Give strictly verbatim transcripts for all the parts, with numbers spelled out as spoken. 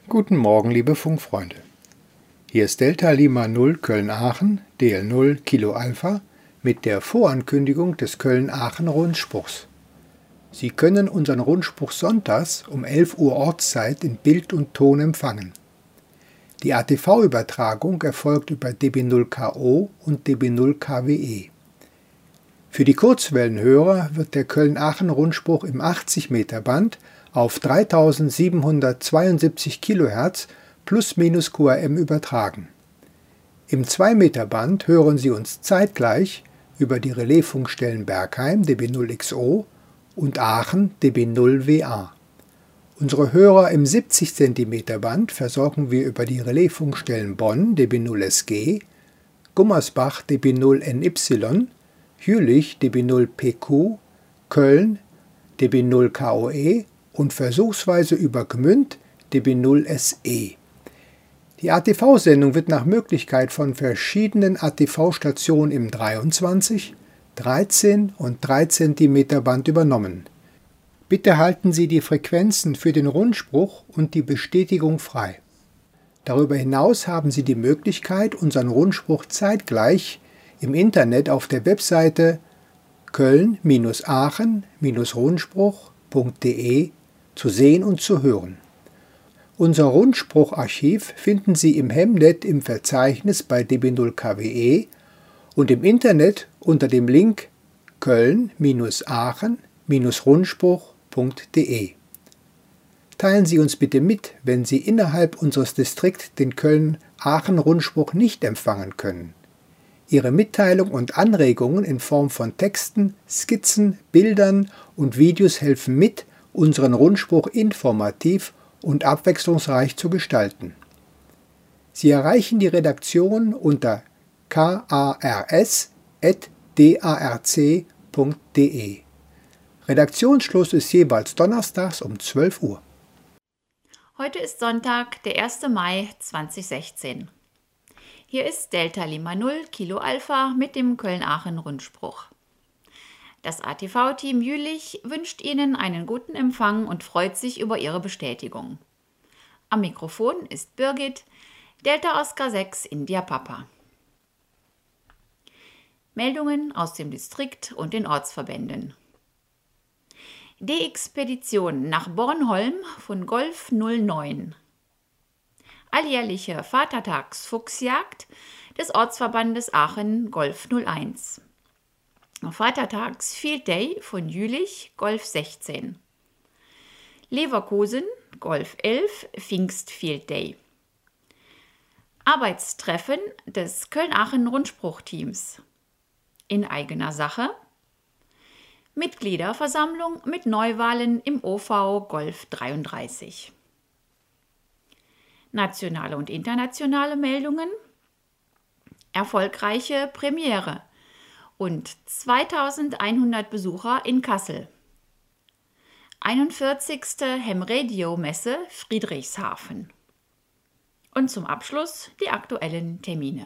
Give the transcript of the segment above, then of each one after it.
Guten Morgen, liebe Funkfreunde. Hier ist Delta Lima null Köln-Aachen, D L null Kilo Alpha, mit der Vorankündigung des Köln-Aachen-Rundspruchs. Sie können unseren Rundspruch sonntags um elf Uhr Ortszeit in Bild und Ton empfangen. Die A T V-Übertragung erfolgt über D B null K O und D B null K W E. Für die Kurzwellenhörer wird der Köln-Aachen-Rundspruch im achtzig Meter Band auf dreitausendsiebenhundertzweiundsiebzig Kilohertz plus minus Q R M übertragen. Im zwei Meter Band hören Sie uns zeitgleich über die Relaisfunkstellen Bergheim D B null X O und Aachen D B null W A. Unsere Hörer im siebzig Zentimeter Band versorgen wir über die Relaisfunkstellen Bonn D B null S G, Gummersbach D B null N Y, Jülich D B null P Q, Köln D B null K O E und versuchsweise über Gmünd D B null S E. Die A T V-Sendung wird nach Möglichkeit von verschiedenen A T V-Stationen im dreiundzwanzig, dreizehn und drei Zentimeter Band übernommen. Bitte halten Sie die Frequenzen für den Rundspruch und die Bestätigung frei. Darüber hinaus haben Sie die Möglichkeit, unseren Rundspruch zeitgleich im Internet auf der Webseite köln-aachen-rundspruch punkt de zu sehen und zu hören. Unser Rundsprucharchiv finden Sie im Hemnet im Verzeichnis bei D B null K W E und im Internet unter dem Link köln-aachen-rundspruch punkt de. Teilen Sie uns bitte mit, wenn Sie innerhalb unseres Distrikts den Köln-Aachen-Rundspruch nicht empfangen können. Ihre Mitteilung und Anregungen in Form von Texten, Skizzen, Bildern und Videos helfen mit, unseren Rundspruch informativ und abwechslungsreich zu gestalten. Sie erreichen die Redaktion unter kars at darc punkt de. Redaktionsschluss ist jeweils donnerstags um zwölf Uhr. Heute ist Sonntag, der erster Mai zweitausendsechzehn. Hier ist Delta Lima null Kilo Alpha mit dem Köln-Aachen-Rundspruch. Das A T V-Team Jülich wünscht Ihnen einen guten Empfang und freut sich über Ihre Bestätigung. Am Mikrofon ist Birgit, Delta Oscar sechs India Papa. Meldungen aus dem Distrikt und den Ortsverbänden. D-Expedition nach Bornholm von Golf null neun. Alljährliche Vatertags-Fuchsjagd des Ortsverbandes Aachen Golf null eins. Vatertags Field Day von Jülich Golf sechzehn. Leverkusen Golf elf Pfingst Field Day. Arbeitstreffen des Köln-Aachen-Rundspruchteams. In eigener Sache. Mitgliederversammlung mit Neuwahlen im O V Golf dreiunddreißig. Nationale und internationale Meldungen. Erfolgreiche Premiere und zweitausendeinhundert Besucher in Kassel. einundvierzigste Hem-Radio-Messe Friedrichshafen. Und zum Abschluss die aktuellen Termine.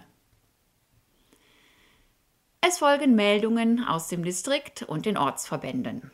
Es folgen Meldungen aus dem Distrikt und den Ortsverbänden.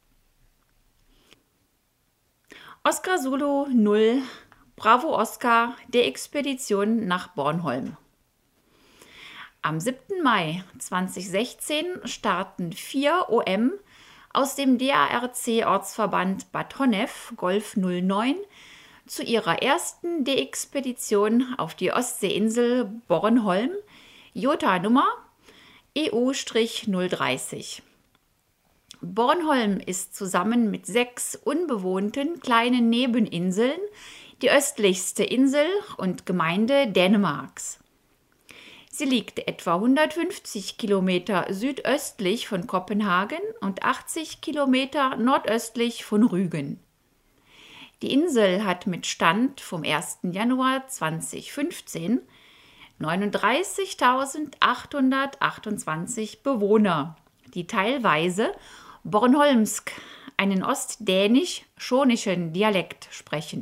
Oscar Zulu null Bravo Oscar der Expedition nach Bornholm. Am siebten Mai zweitausendsechzehn starten vier O M aus dem D A R C-Ortsverband Bad Honnef Golf null neun zu ihrer ersten D-Expedition auf die Ostseeinsel Bornholm, Jota-Nummer E U null dreißig. Bornholm ist zusammen mit sechs unbewohnten kleinen Nebeninseln die östlichste Insel und Gemeinde Dänemarks. Sie liegt etwa hundertfünfzig Kilometer südöstlich von Kopenhagen und achtzig Kilometer nordöstlich von Rügen. Die Insel hat mit Stand vom ersten Januar zweitausendfünfzehn neununddreißigtausendachthundertachtundzwanzig Bewohner, die teilweise Bornholmsk, einen ostdänisch-schonischen Dialekt, sprechen.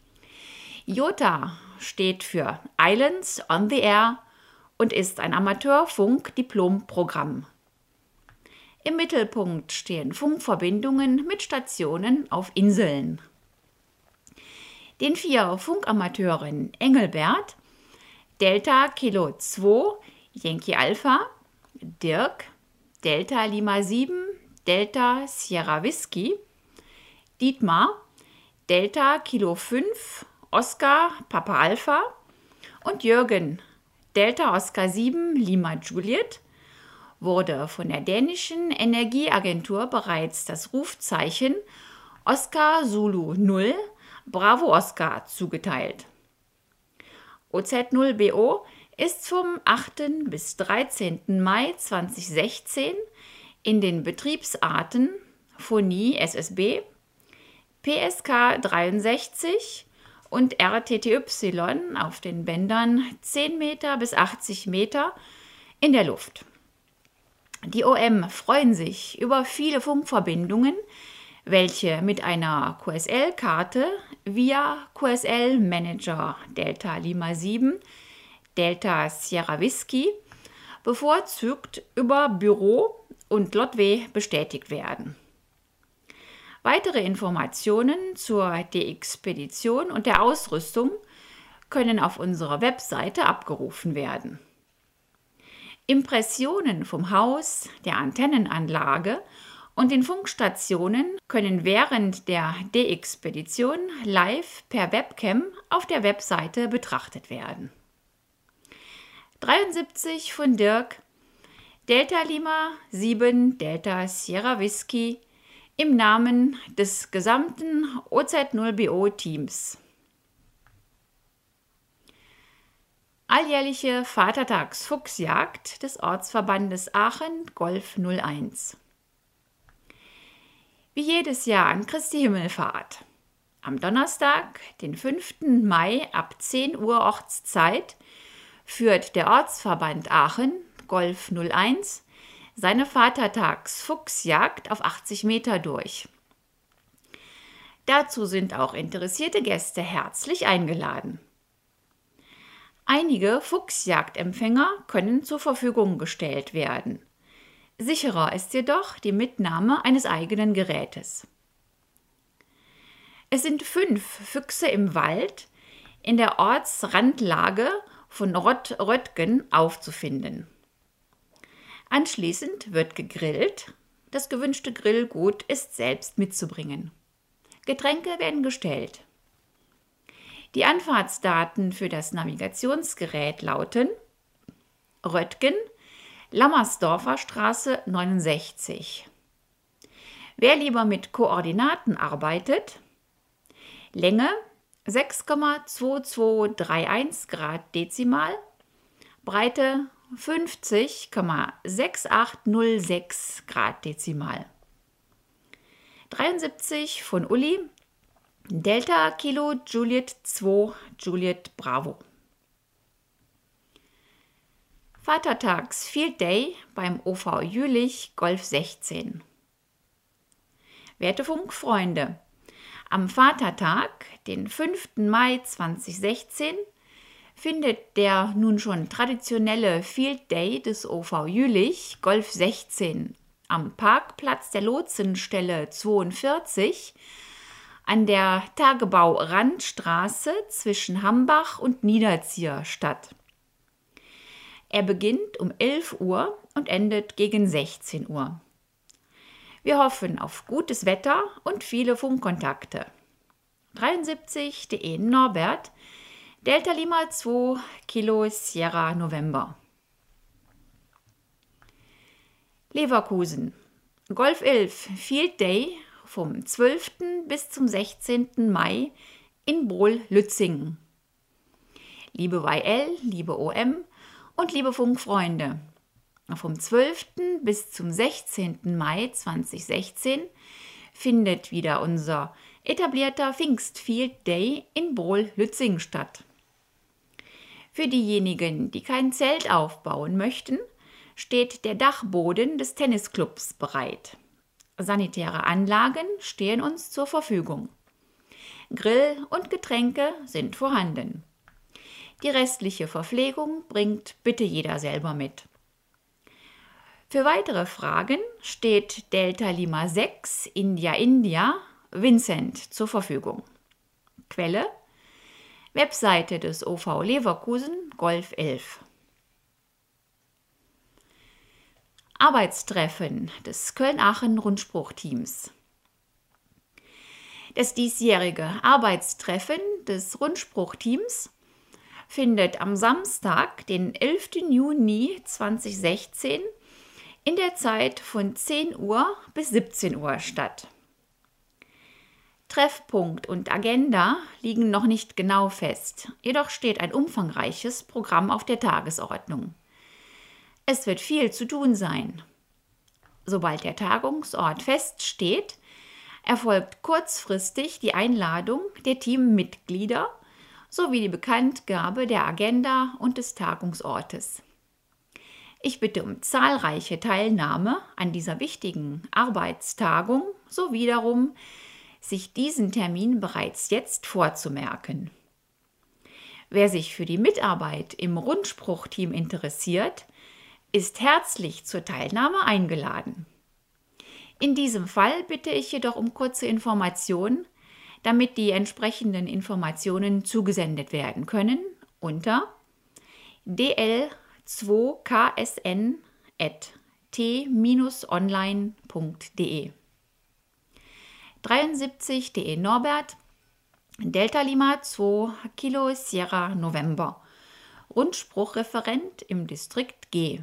Jota steht für Islands on the Air und ist ein Amateurfunk-Diplomprogramm. Im Mittelpunkt stehen Funkverbindungen mit Stationen auf Inseln. Den vier Funkamateuren Engelbert, Delta Kilo zwei, Yankee Alpha, Dirk, Delta Lima sieben, Delta Sierra Whisky, Dietmar, Delta Kilo fünf, Oscar Papa Alpha und Jürgen, Delta Oscar sieben, Lima Juliet, wurde von der dänischen Energieagentur bereits das Rufzeichen Oscar Zulu null, Bravo Oscar zugeteilt. O Z null B O ist vom achten bis dreizehnten Mai zweitausendsechzehn in den Betriebsarten Phonie S S B, P S K dreiundsechzig und R T T Y auf den Bändern zehn Meter bis achtzig Meter in der Luft. Die O M freuen sich über viele Funkverbindungen, welche mit einer Q S L-Karte via Q S L-Manager Delta Lima sieben, Delta Sierra Whisky bevorzugt über Büro und Lotwee bestätigt werden. Weitere Informationen zur Deexpedition und der Ausrüstung können auf unserer Webseite abgerufen werden. Impressionen vom Haus, der Antennenanlage und den Funkstationen können während der Deexpedition live per Webcam auf der Webseite betrachtet werden. dreiundsiebzig von Dirk, Delta Lima sieben, Delta Sierra Whisky im Namen des gesamten O Z null B O-Teams. Alljährliche Vatertags-Fuchsjagd des Ortsverbandes Aachen Golf null eins. Wie jedes Jahr an Christi Himmelfahrt. Am Donnerstag, den fünften Mai ab zehn Uhr Ortszeit, führt der Ortsverband Aachen Golf null eins seine Vatertags-Fuchsjagd auf achtzig Meter durch. Dazu sind auch interessierte Gäste herzlich eingeladen. Einige Fuchsjagdempfänger können zur Verfügung gestellt werden. Sicherer ist jedoch die Mitnahme eines eigenen Gerätes. Es sind fünf Füchse im Wald in der Ortsrandlage von Rott-Röttgen aufzufinden. Anschließend wird gegrillt. Das gewünschte Grillgut ist selbst mitzubringen. Getränke werden gestellt. Die Anfahrtsdaten für das Navigationsgerät lauten Röttgen, Lammersdorfer Straße neunundsechzig. Wer lieber mit Koordinaten arbeitet, Länge sechs Komma zwei zwei drei eins Grad Dezimal, Breite fünfzig Komma sechs acht null sechs Grad Dezimal. dreiundsiebzig von Uli, Delta Kilo Juliet zwei Juliet Bravo. Vatertags Field Day beim O V Jülich Golf sechzehn. Werte Funkfreunde, am Vatertag, den fünften Mai zweitausendsechzehn, findet der nun schon traditionelle Field Day des O V Jülich Golf sechzehn am Parkplatz der Lotsenstelle zweiundvierzig an der Tagebau-Randstraße zwischen Hambach und Niederzier statt. Er beginnt um elf Uhr und endet gegen sechzehn Uhr. Wir hoffen auf gutes Wetter und viele Funkkontakte. dreiundsiebzig D E Norbert, Delta Lima zwei Kilo Sierra November. Leverkusen. Golf elf Field Day vom zwölften bis zum sechzehnten Mai in Bohl-Lützingen. Liebe Y L, liebe O M und liebe Funkfreunde, vom zwölften bis zum sechzehnten Mai zweitausendsechzehn findet wieder unser etablierter Pfingstfield Day in Bohl-Lützingen statt. Für diejenigen, die kein Zelt aufbauen möchten, steht der Dachboden des Tennisclubs bereit. Sanitäre Anlagen stehen uns zur Verfügung. Grill und Getränke sind vorhanden. Die restliche Verpflegung bringt bitte jeder selber mit. Für weitere Fragen steht Delta Lima sechs India India Vincent zur Verfügung. Quelle Webseite des O V Leverkusen Golf elf. Arbeitstreffen des Köln-Aachen-Rundspruchteams. Das diesjährige Arbeitstreffen des Rundspruchteams findet am Samstag, den elften Juni zweitausendsechzehn, in der Zeit von zehn Uhr bis siebzehn Uhr statt. Treffpunkt und Agenda liegen noch nicht genau fest, jedoch steht ein umfangreiches Programm auf der Tagesordnung. Es wird viel zu tun sein. Sobald der Tagungsort feststeht, erfolgt kurzfristig die Einladung der Teammitglieder sowie die Bekanntgabe der Agenda und des Tagungsortes. Ich bitte um zahlreiche Teilnahme an dieser wichtigen Arbeitstagung sowie darum, sich diesen Termin bereits jetzt vorzumerken. Wer sich für die Mitarbeit im Rundspruchteam interessiert, ist herzlich zur Teilnahme eingeladen. In diesem Fall bitte ich jedoch um kurze Informationen, damit die entsprechenden Informationen zugesendet werden können unter d l zwei k s n at t online punkt d e. dreiundsiebzig D E Norbert, Delta Lima zwei Kilo Sierra November, Rundspruchreferent im Distrikt G.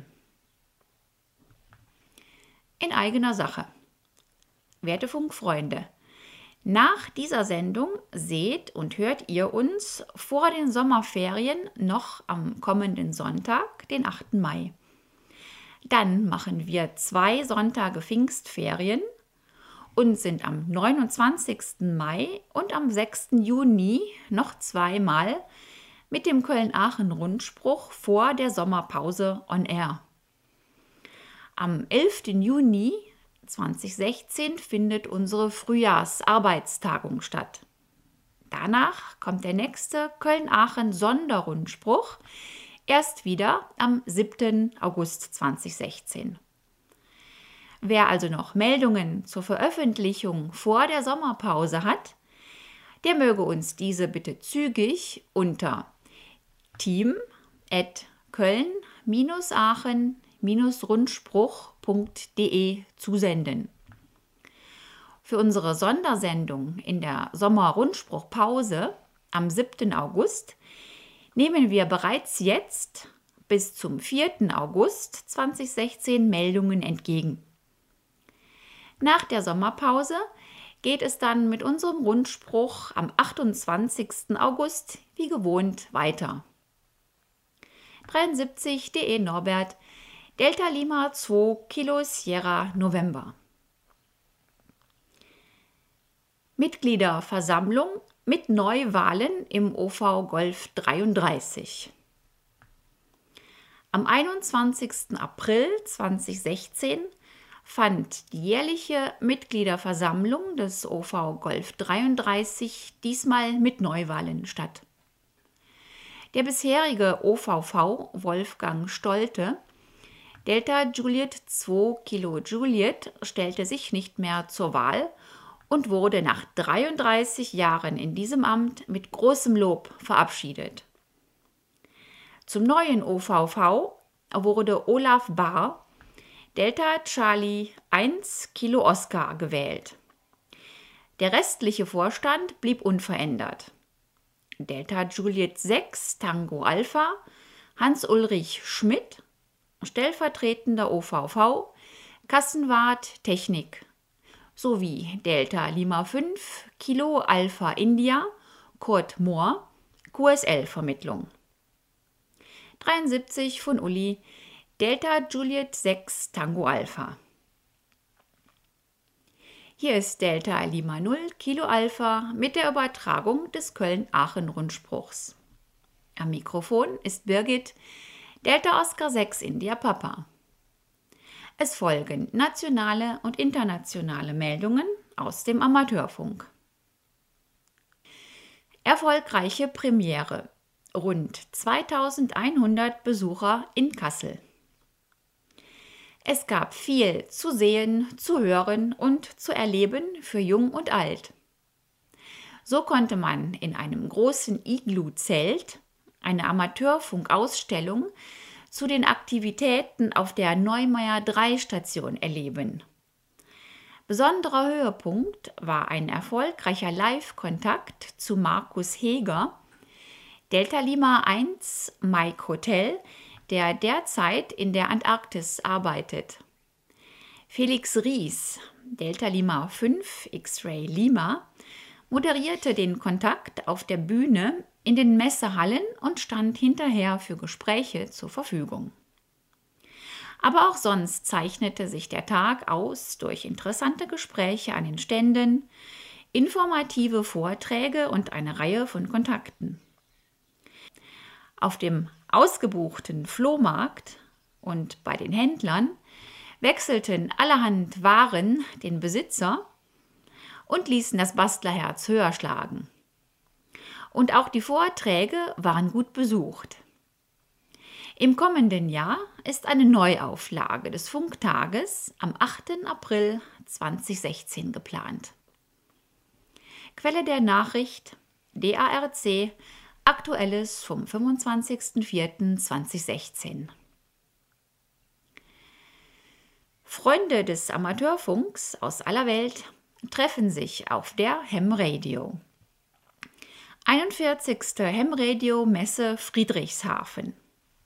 In eigener Sache. Werte Funkfreunde, nach dieser Sendung seht und hört ihr uns vor den Sommerferien noch am kommenden Sonntag, den achten Mai. Dann machen wir zwei Sonntage Pfingstferien und sind am neunundzwanzigsten Mai und am sechsten Juni noch zweimal mit dem Köln-Aachen-Rundspruch vor der Sommerpause on air. Am elften Juni zweitausendsechzehn findet unsere Frühjahrsarbeitstagung statt. Danach kommt der nächste Köln-Aachen-Sonderrundspruch erst wieder am siebten August zweitausendsechzehn. Wer also noch Meldungen zur Veröffentlichung vor der Sommerpause hat, der möge uns diese bitte zügig unter team at köln aachen rundspruch punkt d e zusenden. Für unsere Sondersendung in der Sommer-Rundspruchpause am siebten August nehmen wir bereits jetzt bis zum vierten August zweitausendsechzehn Meldungen entgegen. Nach der Sommerpause geht es dann mit unserem Rundspruch am achtundzwanzigsten August wie gewohnt weiter. dreiundsiebzig D E Norbert, Delta Lima zwei Kilo Sierra November. Mitgliederversammlung mit Neuwahlen im O V Golf dreiunddreißig. Am einundzwanzigsten April zweitausendsechzehn fand die jährliche Mitgliederversammlung des O V Golf dreiunddreißig diesmal mit Neuwahlen statt. Der bisherige O V V Wolfgang Stolte, Delta Juliet zwei Kilo Juliet, stellte sich nicht mehr zur Wahl und wurde nach dreiunddreißig Jahren in diesem Amt mit großem Lob verabschiedet. Zum neuen O V V wurde Olaf Bahr, Delta Charlie eins Kilo Oscar, gewählt. Der restliche Vorstand blieb unverändert. Delta Juliet sechs Tango Alpha, Hans-Ulrich Schmidt, stellvertretender O V V, Kassenwart Technik, sowie Delta Lima fünf Kilo Alpha India, Kurt Mohr, Q S L-Vermittlung. dreiundsiebzig von Uli, Delta Juliet sechs Tango Alpha. Hier ist Delta Lima null Kilo Alpha mit der Übertragung des Köln-Aachen-Rundspruchs. Am Mikrofon ist Birgit, Delta Oscar sechs India Papa. Es folgen nationale und internationale Meldungen aus dem Amateurfunk. Erfolgreiche Premiere. Rund zweitausendeinhundert Besucher in Kassel. Es gab viel zu sehen, zu hören und zu erleben für Jung und Alt. So konnte man in einem großen Iglu-Zelt eine Amateurfunkausstellung zu den Aktivitäten auf der Neumeier drei Station erleben. Besonderer Höhepunkt war ein erfolgreicher Live-Kontakt zu Markus Heger, Delta Lima eins Mike Hotel, der derzeit in der Antarktis arbeitet. Felix Ries, Delta Lima fünf X-Ray Lima, moderierte den Kontakt auf der Bühne in den Messehallen und stand hinterher für Gespräche zur Verfügung. Aber auch sonst zeichnete sich der Tag aus durch interessante Gespräche an den Ständen, informative Vorträge und eine Reihe von Kontakten. Auf dem ausgebuchten Flohmarkt und bei den Händlern wechselten allerhand Waren den Besitzer und ließen das Bastlerherz höher schlagen. Und auch die Vorträge waren gut besucht. Im kommenden Jahr ist eine Neuauflage des Funktages am achten April zweitausendsechzehn geplant. Quelle der Nachricht D A R C, Aktuelles vom fünfundzwanzigsten vierten zweitausendsechzehn. Freunde des Amateurfunks aus aller Welt treffen sich auf der Ham Radio. einundvierzigste Ham Radio Messe Friedrichshafen.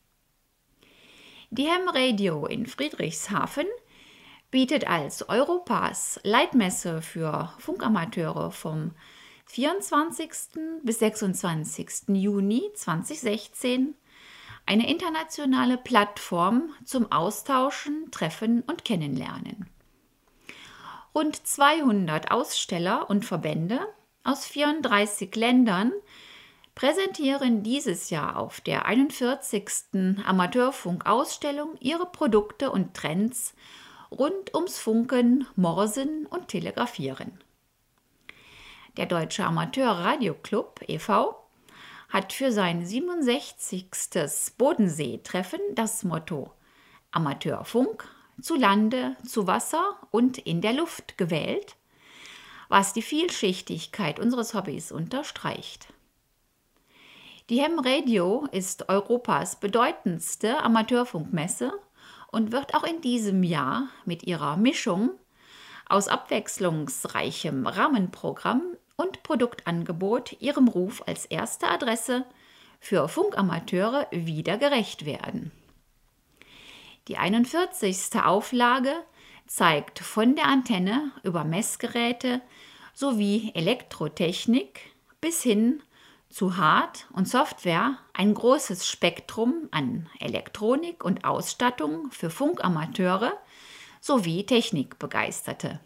Die Ham Radio in Friedrichshafen bietet als Europas Leitmesse für Funkamateure vom vierundzwanzigsten bis sechsundzwanzigsten Juni zweitausendsechzehn eine internationale Plattform zum Austauschen, Treffen und Kennenlernen. Rund zweihundert Aussteller und Verbände aus vierunddreißig Ländern präsentieren dieses Jahr auf der einundvierzigsten Amateurfunk-Ausstellung ihre Produkte und Trends rund ums Funken, Morsen und Telegrafieren. Der Deutsche Amateur-Radio-Club e V hat für sein siebenundsechzigsten Bodensee-Treffen das Motto Amateurfunk zu Lande, zu Wasser und in der Luft gewählt, was die Vielschichtigkeit unseres Hobbys unterstreicht. Die Ham Radio ist Europas bedeutendste Amateurfunkmesse und wird auch in diesem Jahr mit ihrer Mischung aus abwechslungsreichem Rahmenprogramm und Produktangebot ihrem Ruf als erste Adresse für Funkamateure wieder gerecht werden. Die einundvierzigste Auflage zeigt von der Antenne über Messgeräte sowie Elektrotechnik bis hin zu Hard- und Software ein großes Spektrum an Elektronik und Ausstattung für Funkamateure sowie Technikbegeisterte.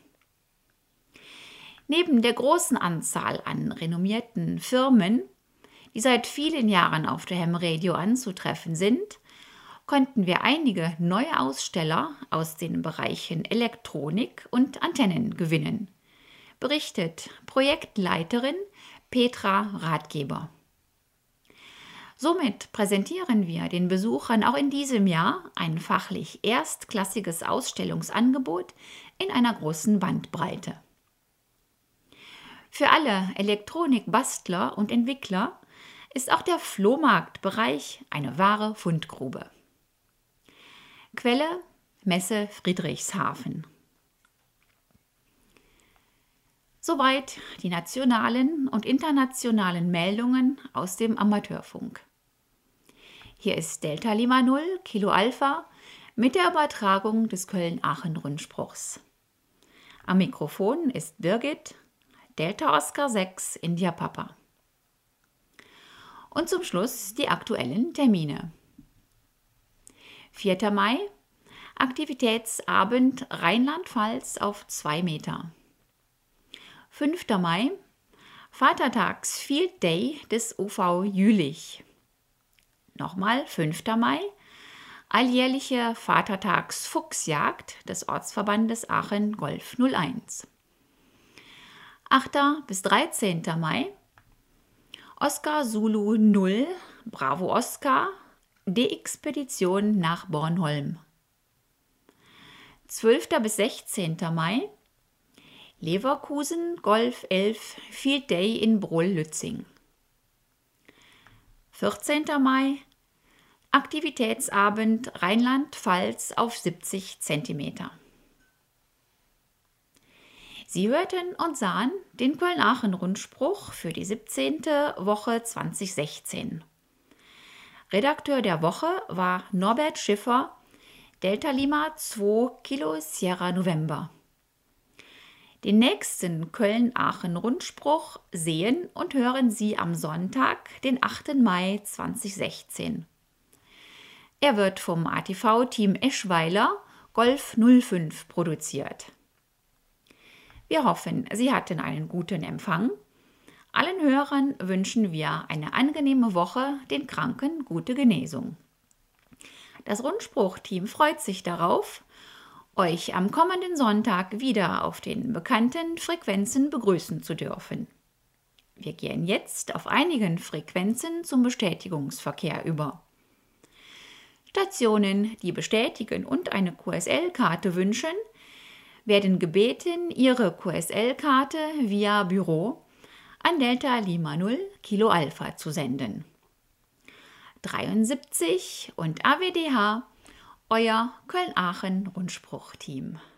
Neben der großen Anzahl an renommierten Firmen, die seit vielen Jahren auf der Ham Radio anzutreffen sind, konnten wir einige neue Aussteller aus den Bereichen Elektronik und Antennen gewinnen, berichtet Projektleiterin Petra Ratgeber. Somit präsentieren wir den Besuchern auch in diesem Jahr ein fachlich erstklassiges Ausstellungsangebot in einer großen Bandbreite. Für alle Elektronikbastler und Entwickler ist auch der Flohmarktbereich eine wahre Fundgrube. Quelle Messe Friedrichshafen. Soweit die nationalen und internationalen Meldungen aus dem Amateurfunk. Hier ist Delta Lima null Kilo Alpha mit der Übertragung des Köln-Aachen-Rundspruchs. Am Mikrofon ist Birgit, Delta Oscar sechs India Papa. Und zum Schluss die aktuellen Termine. vierter Mai, Aktivitätsabend Rheinland-Pfalz auf zwei Meter. fünfter Mai, Vatertags Field Day des O V Jülich. Nochmal fünfter Mai, alljährliche Vatertags Fuchsjagd des Ortsverbandes Aachen Golf null eins. achter bis dreizehnter Mai, Oscar Zulu null Bravo Oscar, D-Expedition nach Bornholm. zwölfter bis sechzehnter Mai, Leverkusen Golf elf Field Day in Brohl-Lützing. vierzehnter Mai Aktivitätsabend Rheinland-Pfalz auf siebzig Zentimeter. Sie hörten und sahen den Köln-Aachen-Rundspruch für die siebzehnte Woche zweitausendsechzehn. Redakteur der Woche war Norbert Schiffer, Delta Lima zwei Kilo Sierra November. Den nächsten Köln-Aachen-Rundspruch sehen und hören Sie am Sonntag, den achten Mai zweitausendsechzehn. Er wird vom A T V-Team Eschweiler Golf null fünf produziert. Wir hoffen, Sie hatten einen guten Empfang. Allen Hörern wünschen wir eine angenehme Woche, den Kranken gute Genesung. Das Rundspruch-Team freut sich darauf, euch am kommenden Sonntag wieder auf den bekannten Frequenzen begrüßen zu dürfen. Wir gehen jetzt auf einigen Frequenzen zum Bestätigungsverkehr über. Stationen, die bestätigen und eine Q S L-Karte wünschen, werden gebeten, ihre Q S L-Karte via Büro an Delta Lima null Kilo Alpha zu senden. dreiundsiebzig und A W D H, euer Köln-Aachen-Rundspruch-Team.